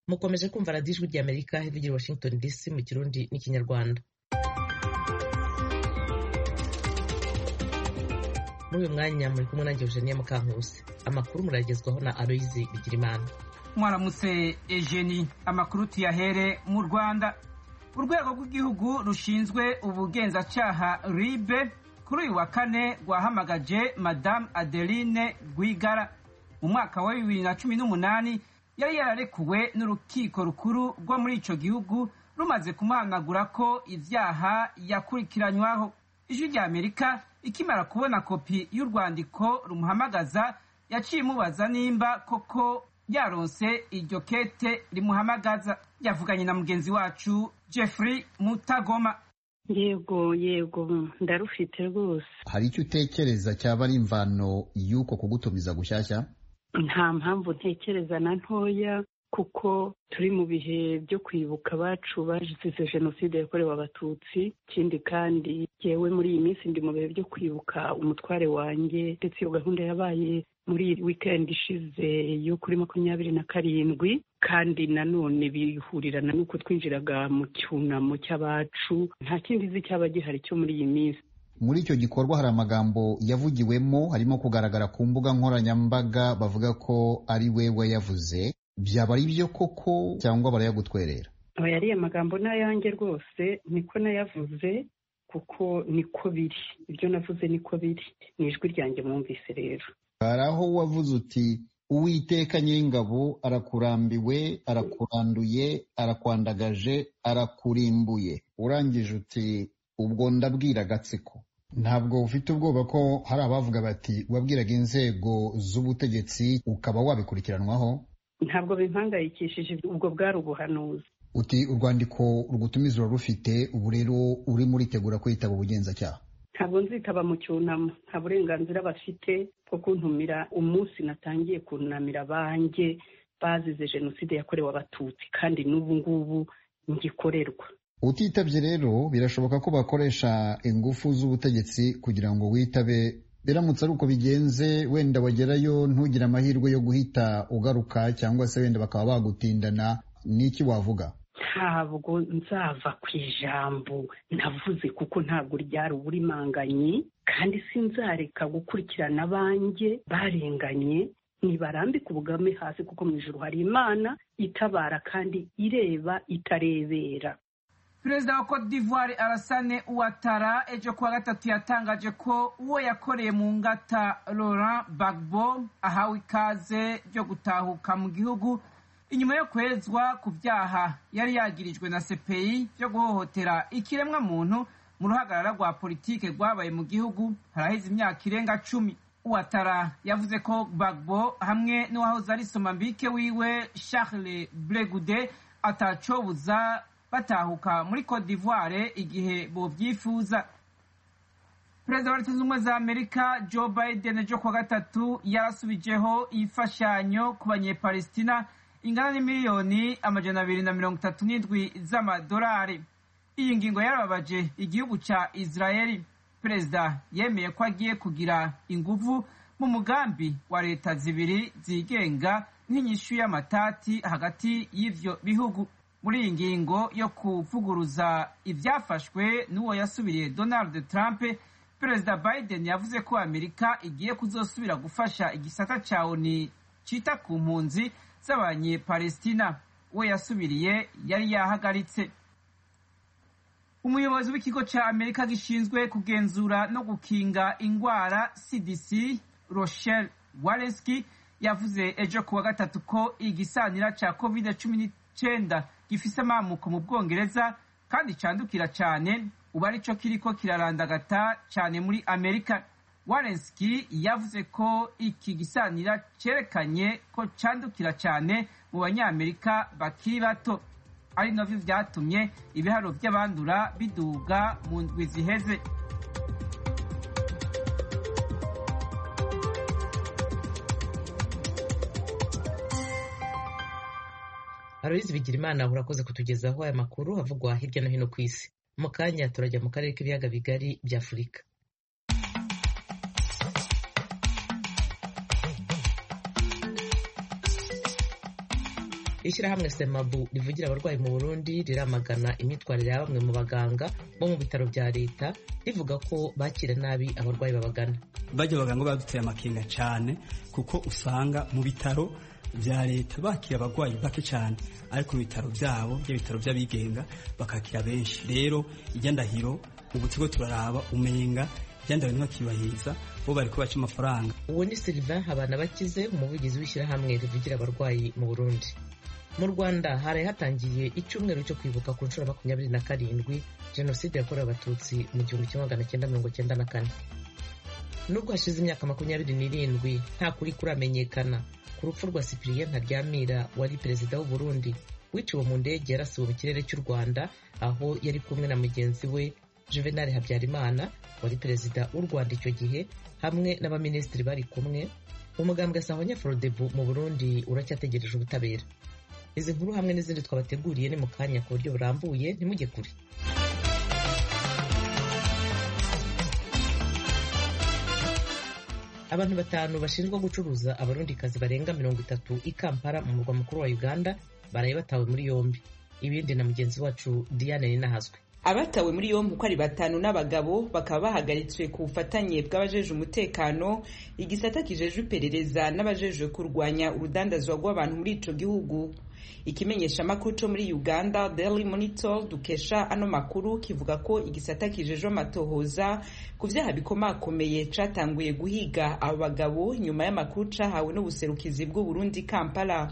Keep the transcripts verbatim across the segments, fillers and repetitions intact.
mukomeje kumva radiyo ijwi ry'Amerika ivugira Washington D C mu Kirundi n'Ikinyarwanda. muri uyu mwanya muri kumwe nanjye Eugenie Mukankusi. Amakuru muragezwaho na Aloyizi Bigirimana. Mwaramutse Eugenie. Amakuru tuyahere mu Rwanda. Urwego rw'igihugu rushinzwe ubugenzacyaha R I B kuri uyu wa kane rwahamagaje Madame Adeline Rwigara. Mu mwaka wa bibiri na cumi n'umunani yari yararekuwe n'urukiko rukuru rwo muri ico gihugu rumaze kumuhanagura ko ivyaha yakurikiranywaho. Ijwi rya Amerika ikimara kubona kopi y'urwandiko rumuhamagaza yaciye imubaza nimba koko yaronse iryo kete rimuhamagaza. Yavuganye na mugenzi wacu Jeffrey Mutagoma. Yego yego ndarufite rwose. Hari icyo utekereza cyaba ari imvano y'uko kugutumiza gushyashya? Nta mpamvu ntekereza na ntoya, kuko turi mu bihe byo kwibuka abacu bazize jenoside yakorewe abatutsi. Ikindi kandi yewe muri iyi minsi ndi mu bihe byo kwibuka umutware wanjye, ndetse iyo gahunda yabaye muri weekend ishize yo kuri makumyabiri na karindwi, kandi nanone bihurirana n'uko twinjiraga mu cyunamo cy'abacu. Nta kindi nzi cyaba gihari cyo muri iyi minsi. Muri icyo gikorwa hari amagambo yavugiwemo, harimo kugaragara ku mbuga nkoranyambaga bavuga ko ari we wayavuze. Byaba ari byo koko cyangwa barayagutwerera? Aba yari amagambo n'ayanjye rwose, niko nayavuze, kuko niko biri. Ibyo navuze niko biri, ni ijwi ryanjye mwumvise rero. Hari aho wavuze uti Uwiteka Nyir'ingabo arakurambiwe, arakuranduye, arakwandagaje, arakurimbuye. Urangije uti ubwo ndabwira agatsiko. Ntabwo ufite ubwoba ko hari abavuga bati wabwiraga inzego z'ubutegetsi ukaba wabikurikiranwaho? Ntabwo bimpangayikishije, ubwo bwari ubuhanuzi. Uti urwandiko rugutumiza rufite, ubu rero uri muritegura kwitaba ubugenzacyaha? Ntabwo nzitaba mu cyunamo, nta burenganzira bafite bwo kuntumira umunsi natangiye kunamira abanjye bazize jenoside yakorewe abatutsi, kandi n'ubu ngubu ngikorerwa. Utitabye rero birashoboka ko bakoresha ingufu z'ubutegetsi kugira ngo witabe. Biramutse ari uko bigenze, wenda wagerayo ntugire amahirwe yo guhita ugaruka, cyangwa se wenda bakaba bagutindana, n'iki wavuga? Ntabwo nzava ku ijambo navuze, kuko ntabwo ryari uburimanganyi, kandi sinzareka gukurikirana abanjye barenganye. Nibarambika ubugame hasi, kuko mu ijuru hari Imana itabara kandi ireba itarebera. Perezida wa Cote d'Ivoire Alassane Ouattara ejo kuwa gatatu yatangaje ko uwo yakoreye mu ngata Laurent Gbagbo ahawe ikaze ryo gutahuka mu gihugu inyuma yo kwezwa ku byaha yari yagirijwe na C P I byo guhohotera ikiremwa muntu mu ruhagarara rwa politike rwabaye mu gihugu haraheze imyaka irenga cumi. Ouattara yavuze ko Gbagbo hamwe n'uwahoze ari Somambike wiwe Charles Blé Goudé atacobuza batahuka muri Cote d'Ivoire igihe bovyifuza. Perezida wa Leta Zunze Ubumwe za Amerika Joe Biden ejo kuwa gatatu yarasubijeho imfashanyo ku banyepalestina ingana n'imiliyoni amajana abiri na mirongo itatu n'indwi z'amadolari. Iyi ngingo yarababaje igihugu ca Israeli. Perezida yemeye ko agiye kugira inguvu mu mugambi wa leta zibiri zigenga nk'inyishu y'amatati hagati y'ivyo bihugu. Muri iyi ngingo yo kuvuguruza ivyafashwe n'uwo yasubiriye Donald Trump, Perezida Biden yavuze ko Amerika igiye kuzosubira gufasha igisata ca O N U cita ku mpunzi z'abanyepalestina. Uwo yasubiriye yari yahagaritse. Umuyobozi w'ikigo ca Amerika gishinzwe kugenzura no gukinga ingwara C D C, Rochelle Walensky, yavuze ejo kuwa gatatu ko igisanira ca covid cumi n'icenda gifise amamuko mu Bwongereza kandi candukira cyane, ubu arico kiriko kirarandagata cyane muri Amerika. Walensky yavuze ko iki gisanira cerekanye ko candukira cyane mu banyamerika bakiri bato, ari navyo vyatumye ibiharo by'abandura biduga mu ndwi ziheze. Aloyizi Bigirimana urakoze kutugezaho aya makuru avugwa hirya no hino ku isi. Mu kanya turajya mu karere k'ibiyaga bigari bya Afurika. ishyirahamwe semabu rivugira abarwayi mu Burundi riramagana imyitwarire ya bamwe mu baganga bo mu bitaro bya leta rivuga ko bakira nabi abarwayi babagana. Bajya abaganga baduteye amakenga cyane kuko usanga mu bitaro bya leta bakira abarwayi bake cyane, ariko mu bitaro byabo by'ibitaro by'abigenga bakakira benshi. Rero ijyandahiro ubu tigo turaraba umenga byanda bintu bakibahiriza bo bari kubaca amafaranga. Uwo ni Sylvain Habanabakize, umuvugizi w'ishyirahamwe rivugira abarwayi mu Burundi. Mu Rwanda hari hatangiye icyumweru cyo kwibuka ku nshuro makumyabiri na karindwi jenoside yakorewe abatutsi mu gihumbi kimwe magana cyenda mirongo cyenda na kane. Nubwo hashize imyaka makumyabiri n'irindwi nta kuri kuramenyekana ku rupfu rwa Cyprien Ntaryamira wari perezida w'u Burundi wiciwe mu ndege yarasiwe mu kirere cy'u Rwanda aho yari kumwe na mugenzi we Juvenal Habyarimana wari perezida w'u Rwanda icyo gihe hamwe n'abaminisitiri bari kumwe. Umugambwe Sahwanya Frodebu mu Burundi uracyategereje ubutabera. Izi nkuru hamwe n'izindi twabateguriye ni mu kanya ku buryo burambuye, ntimujye kure. Abantu batanu bashinjwa gucuruza abarundikazi barenga mirongo itatu i Kampala mu murwa mukuru wa Uganda baraye batawe muri yombi. Ibindi na mugenzi wacu Diane Ninahazwe. Abatawe muri yombi uko ari batanu n'abagabo bakaba bahagaritswe ku bufatanye bw'abajeje umutekano, igisata kijejwe iperereza n'abajeje kurwanya urudandazwa rw'abantu muri ico gihugu. Ikimenyesha makuru cyo muri Uganda Daily Monitor dukesha ano makuru kivuga ko igisata kijejwe amatohoza ku vyaha bikomakomeye catanguye guhiga abo bagabo nyuma y'amakuru cahawe n'ubuserukizi bw'u Burundi Kampala.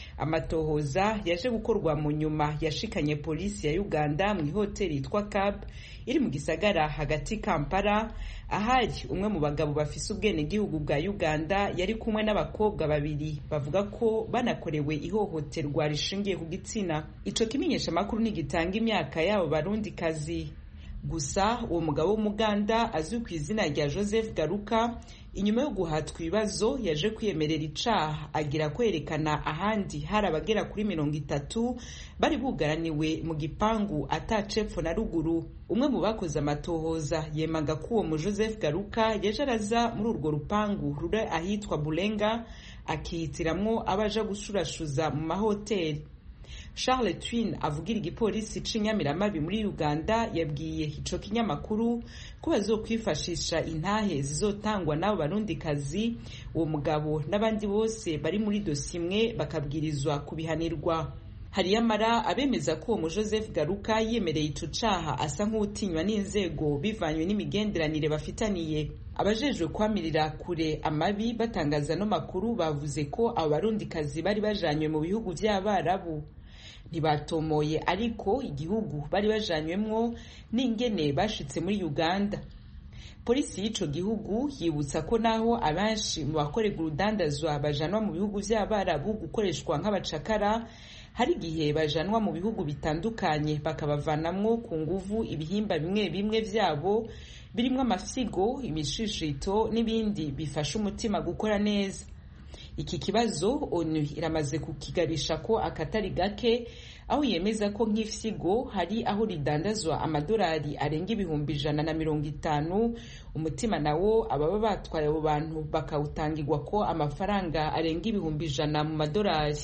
Amatohoza yaje gukorwa mu nyuma yashikanye polisi ya Uganda mu hoteli yitwa Cab iri mu gisagara hagati Kampala, ahari umwe mu bagabo bafise ubwene gihugu bwa Uganda yari kumwe n'abakobwa babiri bavuga ko banakorewe ihohoterwa rishingiye ku gitsina. Ico kimenyesha makuru ni gitanga imyaka yabo barundi kazi. Gusa uwo mugabo w'Umuganda azwi ku izina rya Joseph Garuka inyuma yo guhatwa ibibazo yaje kwiyemerera icaha agira kwerekana ahandi hari abagera kuri mirongo itatu bari bugaraniwe mu gipangu atacepfo na ruguru. Umwe mu bakoze amatohoza yemaga ko uwo mu Joseph Garuka yaje araza muri urwo rupangu ruri ahitwa Bulenga akihitiramwo abaja gushurashuza mu mahoteli. Charles Twin avugira igipolisi c'Inyamiramabi muri Uganda yabwiye ico kinyamakuru ko bazokwifashisha intahe zizotangwa n'abo barundikazi uwo mugabo n'abandi bose bari muri dosimwe bakabwirizwa kubihanirwa. Hari yamara abemeza ko uwo mu Joseph Garuka yemereye ico caha asa nk'utinywa n'inzego bivanywe n'imigenderanire bafitaniye. Abajejwe kwamirira kure amabi batangaza no makuru bavuze ko abo barundikazi bari bajanywe mu bihugu vy'Abarabu. Ntibatomoye ariko igihugu bari bajanywemwo n'ingene bashitse muri Uganda. Polisi y'ico gihugu yibutsa ko naho abenshi mu bakorera urudandazwa bajanwa mu bihugu vy'Abarabu gukoreshwa nk'abacakara, hari igihe bajanwa mu bihugu bitandukanye bakabavanamwo ku nguvu ibihimba bimwe bimwe vyabo birimwo amafyigo, imishishito n'ibindi bifasha umutima gukora neza. Iki kibazo ONU iramaze kukigabisha ko akatari gake, aho yemeza ko nk'ifyigo hari aho ridandazwa amadolari arenga ibihumbi ijana na mirongo itanu, umutima nawo ababa batwaye abo bantu bakawutangirwa ko amafaranga arenga ibihumbi ijana mu madolari.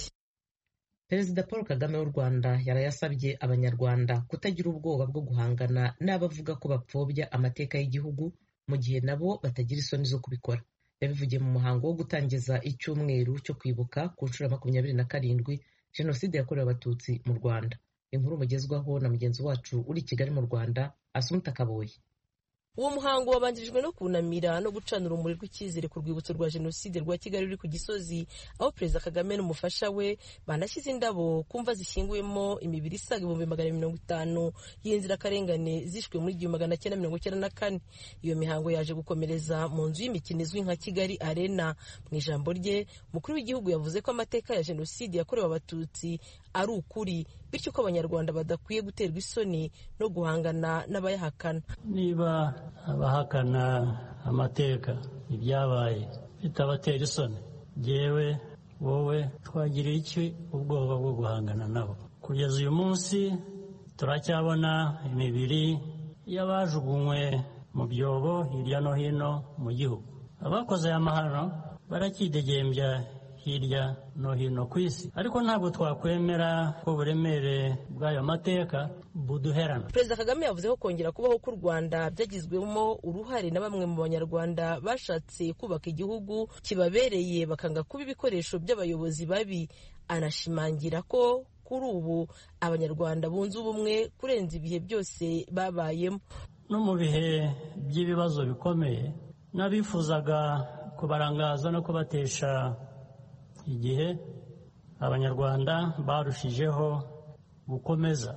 Perezida Paul Kagame w'u Rwanda yarayasabye abanyarwanda kutagira ubwoba bwo guhangana n'abavuga ko bapfobya amateka y'igihugu mu gihe nabo batagira isoni zo kubikora. Yabivugiye mu muhango wo gutangiza icyumweru cyo kwibuka ku nshuro makumyabiri na karindwi jenoside yakorewe abatutsi mu Rwanda. Inkuru mugezwaho na mugenzi wacu uri Kigali mu Rwanda Asumta Kaboyi. Uwo muhango wabanjirijwe no kunamira no gucana urumuri rw'icyizere ku rwibutso rwa jenoside rwa Kigali ruri ku Gisozi, aho Perezida Kagame n'umufasha we banashyize indabo kumva zishyinguyemo imibiri isaga ibihumbi magana mirongo itanu y'inzirakarengane zishwe muri igihumbi magana cyenda mirongo cyenda na kane. Iyo mihango yaje gukomereza mu nzu y'imikino izwi nka Kigali Arena. Mu ijambo rye, umukuru w'igihugu yavuze ko amateka ya jenoside yakorewe abatutsi ari ukuri, bityo ko abanyarwanda badakwiye guterwa isoni no guhangana n'abayahakana. Niba abahakana amateka ibyabaye bitabatera isoni, jewe wowe twagiriye iki ubwoba bwo guhangana nabo? Kugeza uyu munsi turacyabona imibiri y'abajugunywe mu byobo hirya no hino mu gihugu. Abakoze aya mahano barakidegembya hirya no hino ku isi, ariko ntabwo twakwemera ko uburemere bw'ayo mateka buduherana. Perezida Kagame yavuze ko kongera kubaho k'u Rwanda byagizwemo uruhare na bamwe mu banyarwanda bashatse kubaka igihugu kibabereye bakanga kuba ibikoresho by'abayobozi babi. Anashimangira ko kuri ubu abanyarwanda bunze ubumwe kurenza ibihe byose babayemo. No mu bihe by'ibibazo bikomeye n'abifuzaga kubarangaza no kubatesha igihe, abanyarwanda barushijeho gukomeza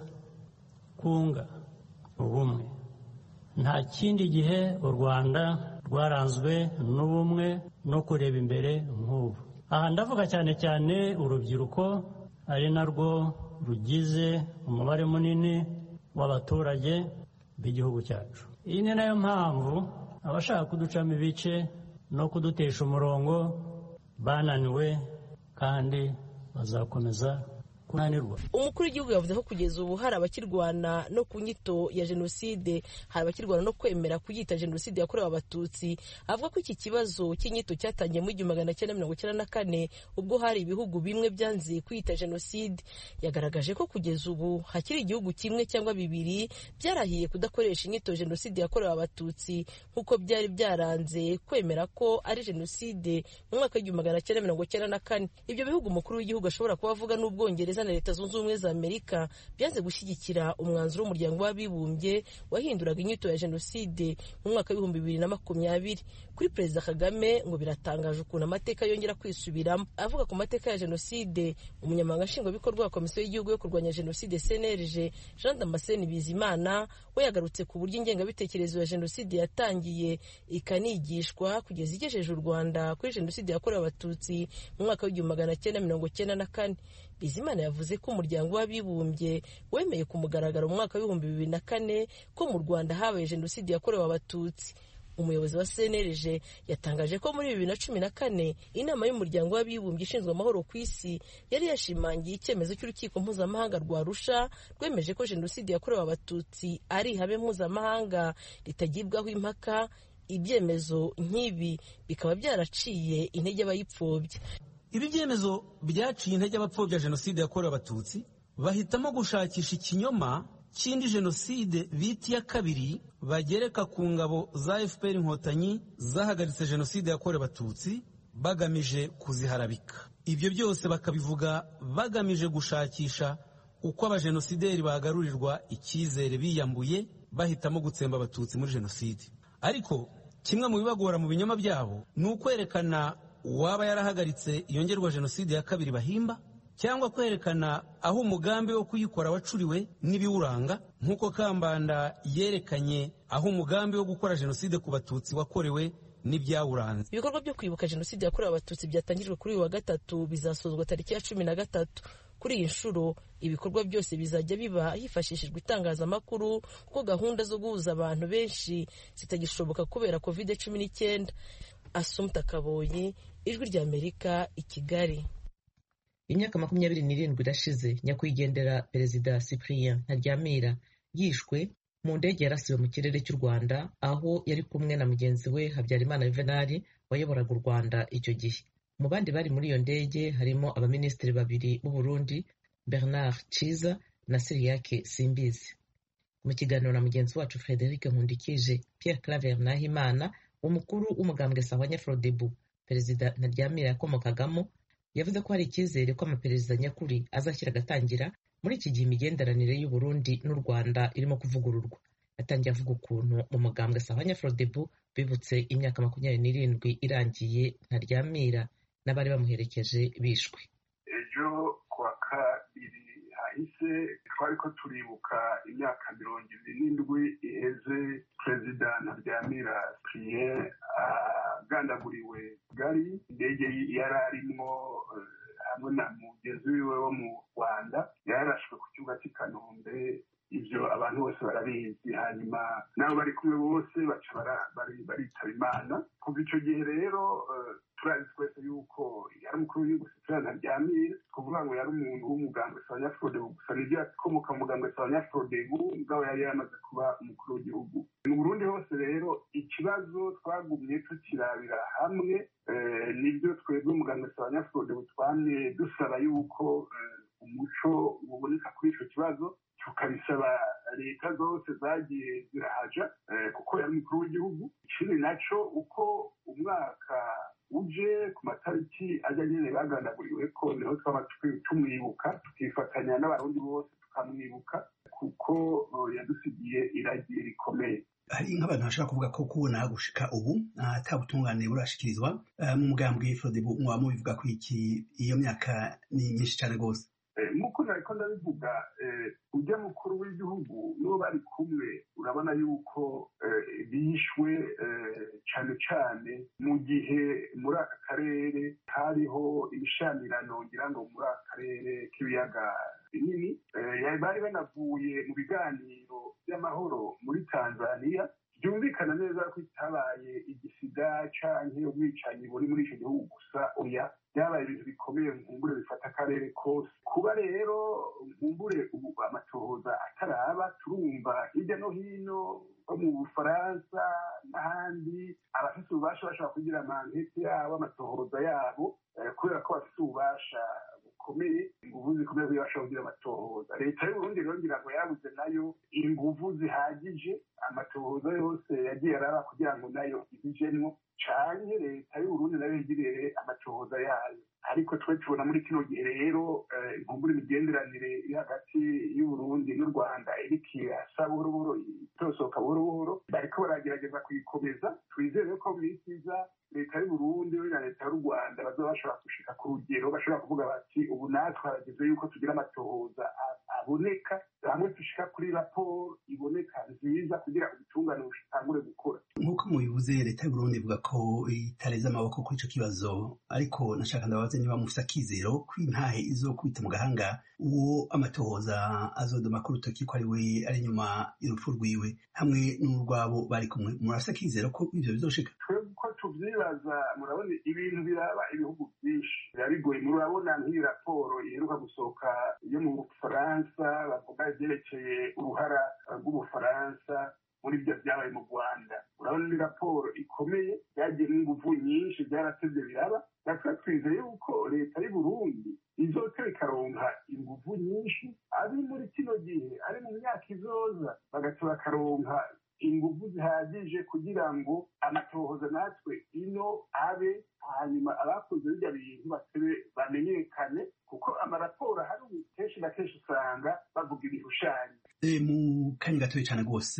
kunga ubumwe. Nta kindi gihe u Rwanda rwaranzwe n'ubumwe no kureba imbere nk'ubu. Aha ndavuga cyane cyane urubyiruko, ari narwo rugize umubare munini w'abaturage b'igihugu cyacu. Iyi ni nayo mpamvu abashaka kuducamo ibice no kudutesha umurongo bananiwe kandi bazakomeza kunanirwa. Umukuru w'igihugu yavuze ko kugeza ubu hari abakirwana no ku nyito ya jenoside, hari abakirwana no kwemera kuyita jenoside yakorewe abatutsi. Avuga ko iki kibazo cy'inyito cyatangiye mu igihumbi magana cyenda mirongo icyenda na kane ubwo hari ibihugu bimwe byanze kuyita jenoside. Yagaragaje ko kugeza ubu hakiri igihugu kimwe cyangwa bibiri byarahiye kudakoresha inyito jenoside yakorewe abatutsi nk'uko byari byaranze kwemera ko ari jenoside mu mwaka w'igihumbi magana cyenda mirongo icyenda na kane. Ibyo bihugu umukuru w'igihugu ashobora kuba avuga n'Ubwongereza na Leta Zunze Ubumwe za Amerika byanze gushyigikira umwanzuro w'umuryango w'abibumbye wahinduraga inyito ya jenoside mu mwaka w'ibihumbi bibiri na makumyabiri. Kuri Perezida Kagame ngo biratangaje ukuntu amateka yongera kwisubiramo. Avuga ku mateka ya jenoside, umunyamabanga nshingwabikorwa wa Komisiyo y'Igihugu yo kurwanya jenoside C N L G Jean Damascene Bizimana we yagarutse ku buryo ingengabitekerezo ya jenoside yatangiye ikanigishwa kugeza igejeje u Rwanda kuri jenoside yakorewe abatutsi mu mwaka w'igihumbi magana cyenda mirongo cyenda na kane. Bizimana yavuze ko umuryango w'abibumbye wemeye ku mugaragaro mu mwaka w'ibihumbi bibiri na kane ko mu Rwanda habaye jenoside yakorewe abatutsi. Umuyobozi wa C N L G yatangaje ko muri bibiri na cumi na kane inama y'umuryango w'abibumbye ishinzwe amahoro ku isi yari yashimangiye icyemezo cy'urukiko mpuzamahanga rwa Arusha rwemeje ko jenoside yakorewe abatutsi ari ihame mpuzamahanga ritagibwaho impaka. Ibyemezo nk'ibi bikaba byaraciye intege abayipfobya. Ibi byemezo byaciye intege abapfobya jenoside yakorewe abatutsi, bahitamo gushakisha ikinyoma cy'indi jenoside bita iya kabiri bagereka ku ngabo za F P R Inkotanyi zahagaritse jenoside yakorewe abatutsi bagamije kuziharabika. Ibyo byose bakabivuga bagamije gushakisha uko abajenosideri bagarurirwa icyizere biyambuye bahitamo gutsemba abatutsi muri jenoside. Ariko kimwe mu bibagora mu binyoma byabo ni ukwerekana uwaba yarahagaritse iyongerwa jenoside ya kabiri bahimba, cyangwa kwerekana aho umugambi wo kuyikora wacuriwe n'ibiwuranga, nk'uko Kambanda yerekanye aho umugambi wo gukora jenoside ku batutsi wakorewe n'ibyawuranze. Ibikorwa byo kwibuka jenoside yakorewe abatutsi byatangijwe kuri uyu wa gatatu bizasozwa tariki ya cumi na gatatu. Kuri iyi nshuro ibikorwa byose bizajya biba hifashishijwe itangazamakuru kuko gahunda zo guhuza abantu benshi zitagishoboka kubera covid cumi n'icyenda. Assumpta Kaboyi, Ijwi ry'Amerika, i Kigali. Imyaka makumyabiri n'irindwi irashize nyakwigendera Perezida Cyprien Ntaryamira yishwe mu ndege yarasiwe mu kirere cy'u Rwanda aho yari kumwe na mugenzi we Habyarimana Juvenal wayoboraga u Rwanda icyo gihe. Mu bandi bari muri iyo ndege harimo abaminisitiri babiri b'u Burundi, Bernard Ciza na Cyriaque Simbizi. Mu kiganiro na mugenzi wacu Frederic Nkundikije, Pierre Claver Nahimana, umukuru w'umugambwe Sahwanya Frodebu Perezida Ntaryamira yakomokagamo, yavuze ko hari icyizere ko amaperezida nyakuri azashyira agatangira muri iki gihe imigenderanire y'u Burundi n'u Rwanda irimo kuvugururwa. Yatangiye avuga ukuntu mu mugambwe Sahwanya Frodebu bibutse imyaka makumyabiri n'irindwi irangiye Ntaryamira n'abari bamuherekeje bishwe. Ejo kwa kabiri hahise twari ko turibuka imyaka mirongo ibiri n'indwi iheze Perezida Ntaryamira Cyprien agandaguriwe Kigali. Indege yari arimo hamwe na mugenzi wiwe wo mu Rwanda yarashwe ku kibuga cy'i Kanombe ivyo abantu bose barabizi hanyuma nabo bari kumwe bose baca baritaba imana kuva ico gihe rero turazi twese yuko yari umukuru w'igihugu Cyprien Ntaryamira kuvuga ngo yari umuntu w'umugambwe Sawanya-Frodebu gusa nivyo yakomoka mu mugambwe Sawanya-Frodebu mugabo yari yamaze kuba umukuru w'igihugu mu Burundi hose rero ikibazo twagumye tukirabira hamwe nibyo twebwe umugambwe Sawanya-Frodebu twamye dusaba yuko umuco uboneka kuri ico kibazo tukabisaba leta zose zagiye zirahaja kuko yari umukuru w'igihugu ikindi naco uko umwaka uje ku matariki ajya nyene bagandaguriwe ko niho twaba tumwibuka tukifatanya n'abarundi bose tukamwibuka kuko yadusigiye iragiye rikomeye. Hari nk'abantu bashaka kuvuga ko kubona gushika ubu ata butungane burashikirizwa mu mugambwe Frodebu mwaba mubivuga ko iki iyo myaka ni myinshi cane gose nk'uko nariko ndabivuga ujya mukuru w'igihugu n'uwo bari kumwe urabona yuko bishwe cane cane mu gihe muri aka karere hariho ibishamirano ngira ngo muri aka karere k'ibiyaga binini bari banavuye mu biganiro by'amahoro muri Tanzania byumvikana neza ko itabaye igisida canke ubwicanyi buri muri ico gihugu gusa oya byabaye ibintu bikomeye nkumbure bifata akarere kose kuba rero nkumbure ubu amatohoza ataraba turumva hirya no hino nko mu Bufaransa n'ahandi abafise ububasha bashobora kugira amankete yabo amatohoza yabo kubera ko bafise ububasha bukomeye inguvu zikomeye kugira bashobora kugira amatohoza leta y'Uburundi rero ngira ngo yabuze nayo inguvu zihagije amatohoza yose yagiye araba kugira ngo nayo ibijemwo canke leta y'Uburundi nayo yigirire amatohoza yayo ariko twe tubona muri kino gihe rero inkumbura imigenderanire iri hagati y'Uburundi n'u Rwanda iriko irasa buhoro buhoro itosohoka buhoro buhoro bariko baragerageza kuyikomeza twizere ko mu minsi iza leta y'Uburundi na leta y'u Rwanda bazoba bashobora gushika ku rugero bashobora kuvuga bati ubu natwe harageze yuko tugira amatohoza aboneka hamwe dushika kuri raporo iboneka nziza kugira ubutungane bushitangure gukora nk'uko mubivuze leta y'Uburundi ivuga ko itareze amaboko kuri ico kibazo ariko nashaka ndabaza niba mufise akizero ko intahe izokubita mu gahanga uwo amatohoza azodoma ku rutoki ko ari we ari inyuma y'urupfu rwiwe hamwe n'urwabo bari kumwe murafise akizero ko ivyo bizoshika ko tuvyibaza murabona ibintu biraba ibihugu byinshi biba bigoye murabona nk'iyi raporo iheruka gusohoka yo mu Bufaransa bavuga ivyerekeye uruhara rw'Ubufaransa muri byo byabaye mu Rwanda urabona ni raporo ikomeye yagiye n'inguvu nyinshi byaratevye biraba natwe twizeye yuko leta y'Uburundi izotera ikaronka inguvu nyinshi abi muri kino gihe ari mu myaka izoza bagaca bakaronka inguvu zihagije kugira ngo amatohoza natwe ino abe hanyuma abakoze birya bintu batebe bamenyekane kuko amaraporo hari kenshi na kenshi usanga bavuga ibishushanyo mu kanya gatoya cyane rwose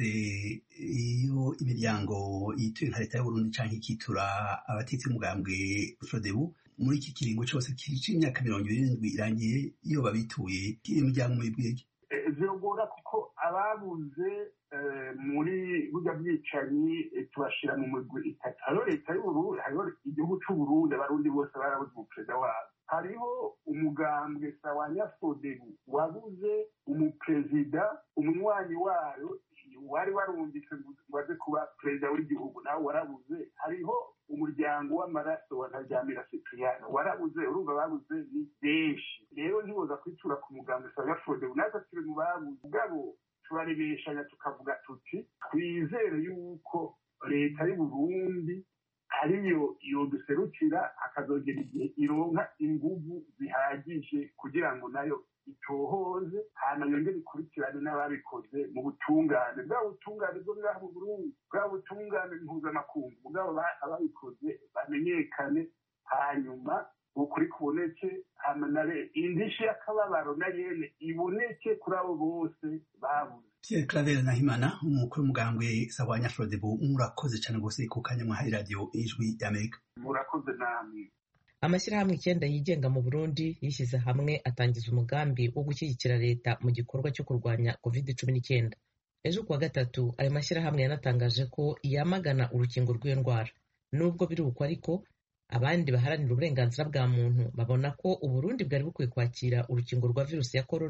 iyo imiryango yituye nka leta y'Uburundi canke ikitura abatetsi b'umugambwe Frodebu muri iki kiringo cyose c'imyaka mirongo ibiri n'indwi irangiye iyo babituye iyo miryango muyibwege vyogora kuko ababuze muri burya bwicanyi tubashira mu migwi itatu hariho leta y'Uburundi hariho igihugu c'Uburundi abarundi bose barabuze umuperezida wabo hariho umugambwe Sawanya-Frodebu wabuze umuperezida umunywanyi wayo wari warungitse ngo aze kuba perezida w'igihugu nawe warabuze hariho umuryango w'amaraso wa Ntaryamira Cyprien warabuze urumva babuze ni benshi rero ntiboza kwitura ku mugambwe Sawanya-Frodebu natwe turi mu babuze ubwabo turarebeshanya tukavuga tuti twizere yuko leta y'Uburundi ariyo yoduserukira akazogera igihe ironka inguvu zihagije kugira ngo nayo itohoze hanyuma yongere ikurikirane n'ababikoze mu butungane bwa butungane bwo ngaha mu Burundi bwa butungane mpuzamakungu bwabo ababikoze bamenyekane hanyuma ukuri kuboneke hamanare indishi y'akababaro na yene iboneke kuri abo bose babuze. Pierre Claver Nahimana umukuru w'umugambwe Sawanya-Frodebu murakoze cyane rwose ku kanya mwahaye radio Ijwi y'Amerika. Murakoze namwe. Amashyirahamwe icyenda yigenga mu Burundi yishyize hamwe atangiza umugambi wo gushyigikira leta mu gikorwa cyo kurwanya covid cumi n'icyenda. Ejo kuwa gatatu ayo mashyirahamwe yanatangaje ko yamagana urukingo rw'iyo ndwara. Nubwo biri uko ariko abandi baharanira uburenganzira bwa muntu babona ko Uburundi bwari bukwiye kwakira urukingo rwa virusi ya corona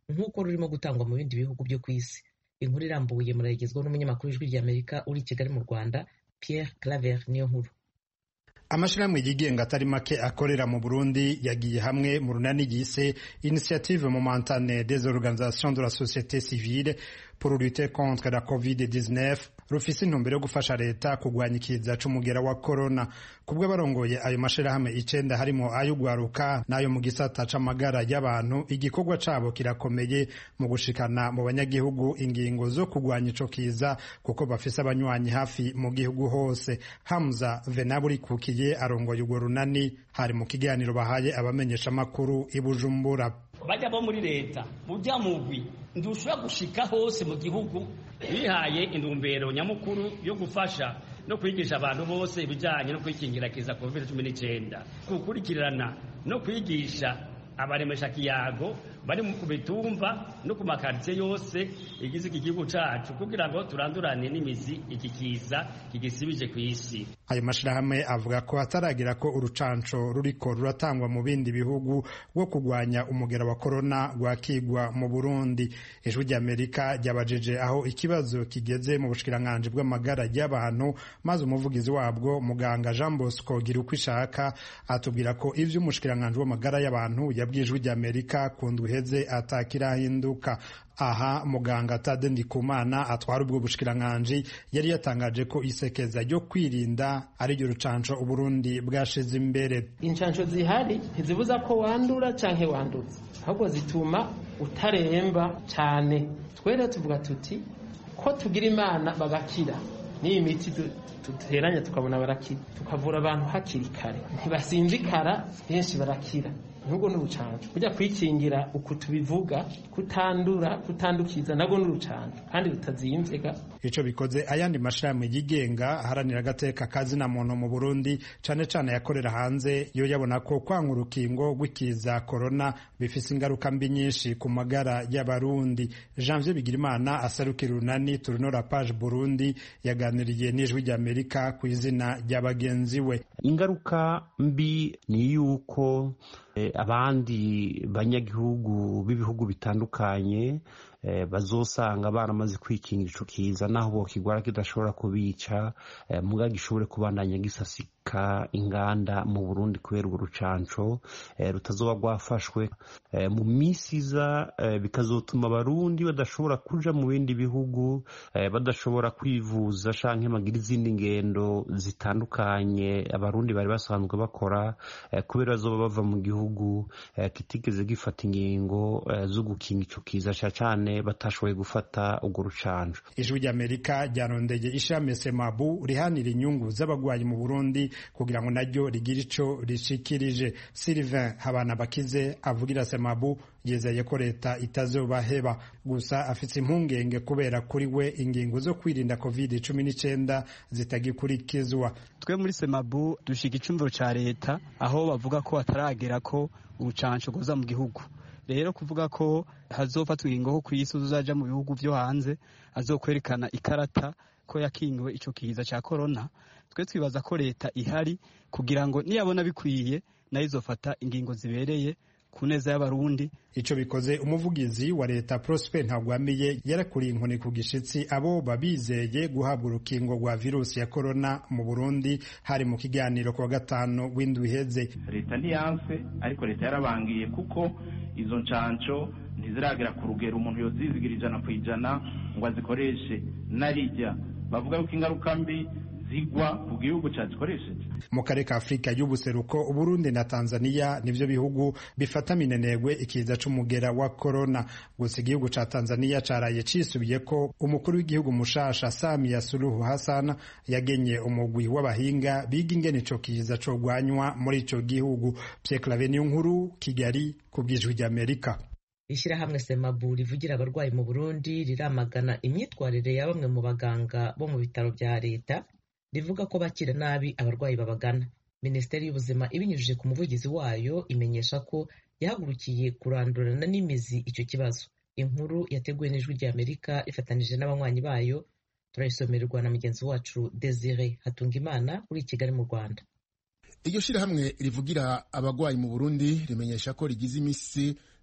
nk'uko rurimo gutangwa mu bindi bihugu byo ku isi. Inkuru irambuye murayigezwaho n'umunyamakuru w'Ijwi ry'Amerika uri i Kigali mu Rwanda, Pierre Claver niyo nkuru. Amashirahamwe yigenga atari make akorera mu Burundi yagiye hamwe mu runani yise Initiative Momentanée des Organisations de la Société Civile pour lutter contre la covid dix-neuf, rufise intumbero yo gufasha leta kugwanya ikiza c'umugera wa corona. Kubwo barongoye ayo mashirahamwe icenda harimo ayo gwaruka n'ayo mu gisata c'amagara y'abantu, igikorwa cabo kirakomeye mu gushikana mu banyagihugu ingingo zo kugwanya ico kiza kuko bafise abanywanyi hafi mu gihugu hose. Hamza Venaburi Kukiye arongoye urwo runani hari mu kiganiro bahaye abamenyesha makuru i Bujumbura. Bajya bo muri leta mujya mugwi ndushobora gushika hose mu gihugu bihaye intumbero nyamukuru yo gufasha no kwigisha abantu bose ibijyanye no kwikingira kiza covid cumi n'icyenda, gukurikirana no kwigisha abaremesha kiyago bari mu bitumba no ku makaritsiye yose igize iki gihugu cacu kugira ngo turandurane n'imizi iki kiza kigisibije ku isi. Ayo mashirahamwe avuga ko ataragira ko urucanco ruriko ruratangwa mu bindi bihugu rwo kugwanya umugera wa corona rwakigwa mu Burundi. Ijwi ry'Amerika ryabajije aho ikibazo kigeze mu bushikiranganje bw'amagara y'abantu, maze umuvugizi wabwo muganga Jean Bosco Girukwishaka atubwira ko ivyo umushikiranganje w'amagara y'abantu yabwiye Ijwi ry'Amerika kunduheze atakirahinduka. Aha muganga Tade Ndikumana atwara ubwo bushikiranganje yari yatangaje ko isekeza ryo kwirinda ari ryo rucanco Uburundi bwashize imbere. Incanco zihari ntizibuza ko wandura canke wanduza, ahubwo zituma utaremba cyane. Twere tuvuga tuti ko tugira Imana bagakira, ni imiti duteranya tukabona barakira, tukavura abantu hakiri kare, ntibasinzikara benshi barakira. Nugo n'urucanco kujya kwikingira uku tubivuga, kutandura kutandukiza nago n'urucanco kandi rutazimvega. Ico bikoze ayandi mashirahamwe yigenga haranira agateka kazi na muntu mu Burundi cane cane yakorera hanze yo yabona ko kwanga urukingo rw'ikiza corona bifise ingaruka mbi nyinshi ku magara y'Abarundi. Janvier Bigirimana asarukira urunani Turunora Page Burundi yaganiriye n'Ijwi ry'Amerika ku izina ry'abagenzi we. Ingaruka mbi ni yuko eh, abandi banyagihugu b'ibihugu bitandukanye eh, bazosanga baramaze kwikingira ico kiza naho bo kigwara kidashobora kubica eh, muga gishobore kubandanya gisasika inganda mu Burundi kubera urucanco eh, rutazoba rwafashwe eh, mu misiza eh, bikazotuma abarundi badashobora kuja mu bindi bihugu eh, badashobora kwivuza canke magira izindi ngendo zitandukanye abarundi bari basanzwe bakora eh, kubera bazoba bava mu gihugu eh, kitigeze gifata ingingo eh, zo gukinga ico kiza cyane batashoboye gufata urwo rucanco. Ijwi ry'Amerika ryanondeye ishami Semabu rihanira inyungu z'abagwayi mu Burundi kugira ngo naryo rigire ico rishikirije. Sylvain Habanabakize avugira Semabu yizeye ko leta itazobaheba, gusa afite impungenge kubera kuri we ingingo zo kwirinda covid cumi n'icyenda zitagikurikizwa. Twe muri Semabu dushika icumviro ca leta aho bavuga ko ataragera ko urucanco goza mu gihugu. Rero kuvuga ko hazofatwa ingingo ku isi uzaja mu bihugu vyo hanze azokwerekana ikarata ko yakingiwe ico kiza ca corona, twe twibaza ko leta ihari kugira ngo niyabona bikwiye nayo izofata ingingo zibereye ku neza y'Abarundi. Ico bikoze umuvugizi wa leta Prosper Ntagwamiye yarakuriye inkoni ku gishitsi abo babizeye guhabwa urukingo rwa virusi ya corona mu Burundi hari mu kiganiro kwa gatano w'indwi iheze. Leta ntiyanse ariko leta yarabangiye kuko izo ncanco ntiziragera ku rugero umuntu yozizigira ijana ku ijana ngo azikoreshe narijya bavuga yuko ingaruka mbi zigwa ku gihugu cyazikoresheje. Mu karere ka Afrika y'ubuseruko Uburundi na Tanzania nivyo bihugu bifata minenegwe ikiza c'umugera wa corona. Gusa igihugu ca Tanzania caraye cisubiye ko umukuru w'igihugu mushasha Samia Suluhu Hassan yagenye umugwi w'abahinga biga ingene ico kiza cogwanywa muri ico gihugu. Pierre Claver nkuru Kigali ku bw'Ijwi ry'Amerika. Ishirahamwe Semabu rivugira abarwayi mu Burundi riramagana imyitwarire ya bamwe mu baganga bo mu bitaro bya leta rivuga ko bakira nabi abarwayi babagana. Minisiteri y'Ubuzima ibinyujije ku muvugizi wayo imenyesha ko yahagurukiye kurandurana n'imizi icyo kibazo. Inkuru yateguwe n'Ijwi ry'Amerika ifatanije n'abanywanyi bayo turayisomererwa na mugenzi wacu Desire Hatungimana uri Kigali mu Rwanda. Iryo shirahamwe rivugira abagwayi mu Burundi rimenyesha ko rigize imisi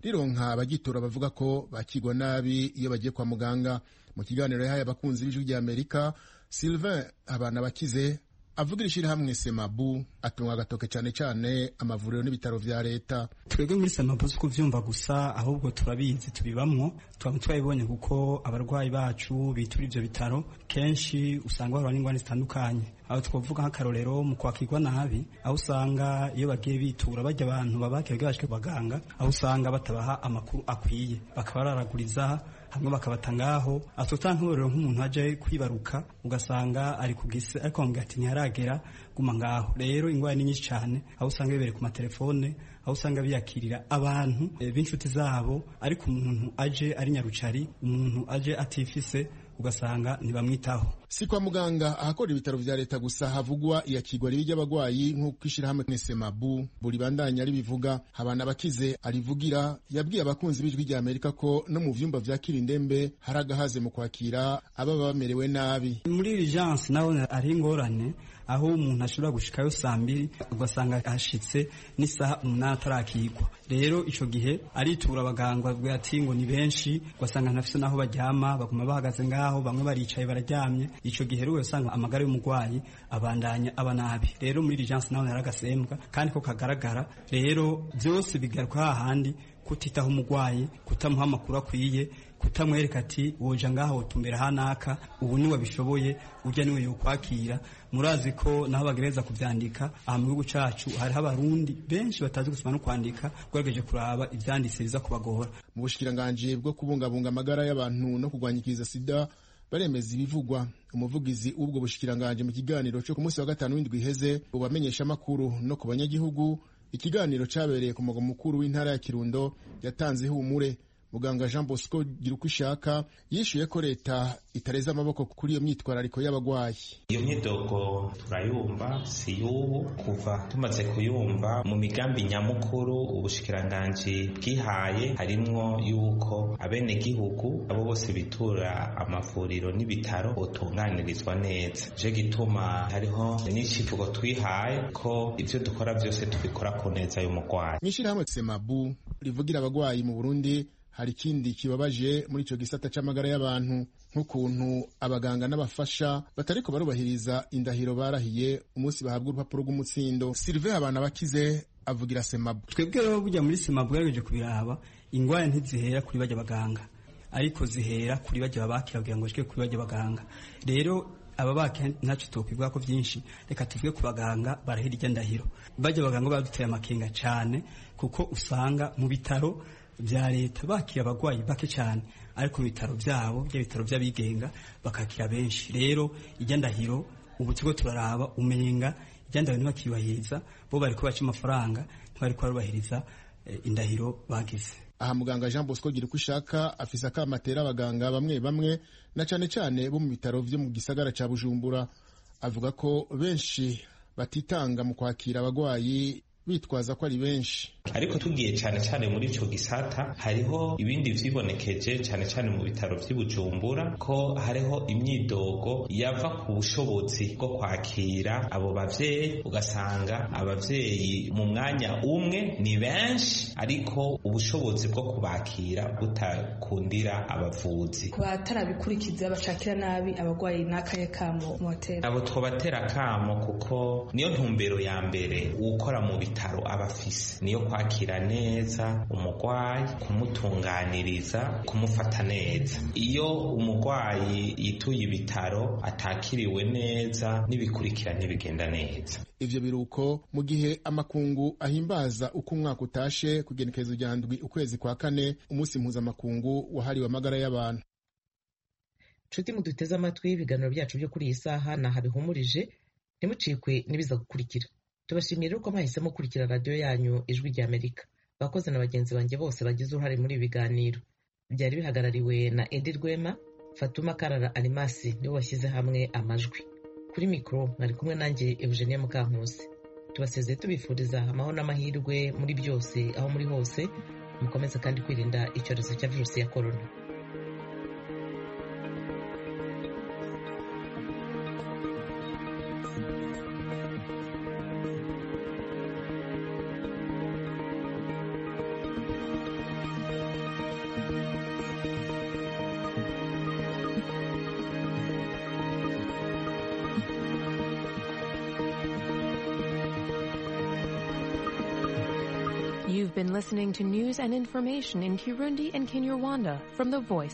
rironka abagitora bavuga ko bakigwa nabi iyo bagiye kwa muganga. Mu kiganiro yahaye abakunzi b'ijwi rya Amerika, Sylvain Habanabakize avugira ishirahamwe Semabu atunga agatoke cyane cyane amavuriro n'ibitaro vya leta. Twebwe muri Semabu si kuvyumva gusa, ahubwo turabizi tubibamwo, twaba twabibonye kuko abarwayi bacu bitura ivyo bitaro kenshi usanga bahura n'ingwara zitandukanye. Aho twavuga nk'akarorero mu kwakirwa nabi, aho usanga iyo bagiye bitura bajya abantu babakira bashike baganga, aho usanga batabaha amakuru akwiye, bakabararaguriza hamwe bakabata ngaho. Atotanga nk'urero nk'umuntu aje kwibaruka ugasanga ari kugise ariko bamubwira ati ntiharagera guma ngaho. Rero ingwara ni nyinshi cyane, aho usanga bibere ku matelefone, aho usanga biyakirira abantu e, b'inshuti zabo, ariko umuntu aje ari nyarucari, umuntu aje atifise ugasanga ntibamwitaho. Si kwa muganga ahakora ibitaro vya leta gusa havugwa iyakigwa ribi ry'abagwayi nk'uko ishirahamwe Semabu buri bandanya ari bivuga. Habanabakize arivugira yabwiye abakunzi b'ijwi rya Amerika ko no mu vyumba vya Kirindembe hari agahaze mu kwakira ababa bamerewe nabi. Muri urgence naho ari ingorane, aho umuntu ashobora gushikayo saa mbiri ugasanga ashitse n'isaha umunani atarakigwa. Rero ico gihe aritura abaganga bavuga ati ngo ni benshi, ugasanga ntafise naho baryama, baguma bahagaze ngaho, bamwe baricaye bararyamye. Ico gihe rero usanga amagara y'umugwayi abandanya aba nabi. Rero muri urgence naho naragasembwa kandi ko kagaragara. Rero byose bigaruka hahandi kutitaho umugwayi, kutamuha amakuru akwiye, kutamwereka ati woja ngaho tumbera hanaka, ubu niwe bishoboye, urya niwe yokwakira. Murazi ko naho bagereza kuvyandika aha mu gihugu cacu hariho abarundi benshi batazi gusoma no kwandika, gwarageje kuraba ivyanditse biza kubagora. Mu bushikiranganje bwo kubungabunga amagara y'abantu no kurwanyikiriza sida baremeza ibivugwa. Umuvugizi w'ubwo bushikiranganje mu kiganiro cyo ku munsi wa gatanu w'indwi iheze ubamenyesha amakuru no ku banyagihugu, ikiganiro cabereye ku mugwa mukuru w'intara ya Kirundo, yatanze ihumure. Muganga Jean Bosco Girukwishaka yishuye ko leta itareza amaboko kuri iyo myitwarariko y'abagwayi. Iyo myidogo turayumva, si y'ubu, kuva tumaze kuyumva mu migambi nyamukuru ubushikiranganje bwihaye harimwo yuko abene gihugu abo bose bitura amavuriro n'ibitaro botunganirizwa neza. Je gituma hariho n'icivugo twihaye ko ivyo dukora byose tubikora ku neza y'umugwayi. Mwishirahamwe Semabu rivugira abagwayi mu Burundi hari ikindi kibabaje muri ico gisata c'amagara y'abantu, nk'ukuntu abaganga n'abafasha batariko barubahiriza indahiro barahiye umunsi bahabwa urupapuro rw'umutsindo. Sylvain Habanabakize avugira Semabu. Twebwe rero burya muri Semabu yarageje kubiraba, ingwara ntizihera kuri bajya baganga, ariko zihera kuri bajya babakira kugira ngo bashike kuri bajya baganga. Rero ababake ntacu tokwivuga ko byinshi, reka tuvuge ku baganga barahira irya ndahiro. Bajya baganga baduteye amakenga cyane, kuko usanga mu bitaro vya leta bakira abagwayi bake cyane, ariko mu bitaro byabo bya bitaro by'abigenga bakakira benshi. Rero irya ndahiro ubu tugo turaraba umenga irya ndahiro ntibakibahiriza, bo bari ko baca amafaranga, ntibari ko barubahiriza eh, indahiro bagize. Aha muganga Jean Bosco Girukwishaka afisa akamatera abaganga bamwe bamwe na cyane cyane bo mu bitaro byo mu gisagara ca Bujumbura, avuga ko benshi batitanga mu kwakira abagwayi bitwaza ko ari benshi. Ariko tugiye cyane cyane muri ico gisata hariho ibindi vyibonekeje cyane cyane mu bitaro vy'Ibujumbura ko hariho imyidogo yava ku bushobozi bwo kwakira abo bavyeyi, ugasanga abavyeyi mu mwanya umwe ni benshi ariko ubushobozi bwo kubakira butakundira abavuzi. Kubatarabikurikiza bashakira nabi abagwayi n'akaye kamo motera. Abo twobatera kamo kuko niyo ntumbero ya mbere ukora mu bitaro abafise, niyo kwakira neza umugwayi, kumutunganiriza, kumufata neza. Iyo umugwayi yituye ibitaro atakiriwe neza n'ibikurikira ntibigenda neza. Ivyo biruko mu gihe amakungu ahimbaza uko umwaka utashe kugenekerezo rya ndwi ukwezi kwa kane, umunsi mpuzamakungu wahariwe amagara y'abantu. Nshuti muduteze amatwi, ibiganiro byacu byo kuri iyi saha naha bihumurije, ntimucikwe n'ibiza gukurikira. Tubashimiye rero ko mwahisemo gukurikira radiyo yanyu Ijwi rya Amerika. Bakoze na bagenzi banjye bose bagize uruhare muri ibi biganiro. Byari bihagarariwe na Edi Rwema, Fatuma Karara Alimasi niwe washyize hamwe amajwi. Kuri mikoro mwari kumwe nanjye Eugenie Mukankusi. Tubasezeye tubifuriza amahoro n'amahirwe muri byose aho muri hose. Mukomeze kandi kwirinda icyorezo cya virusi ya corona. You've been listening to news and information in Kirundi and Kinyarwanda from the Voice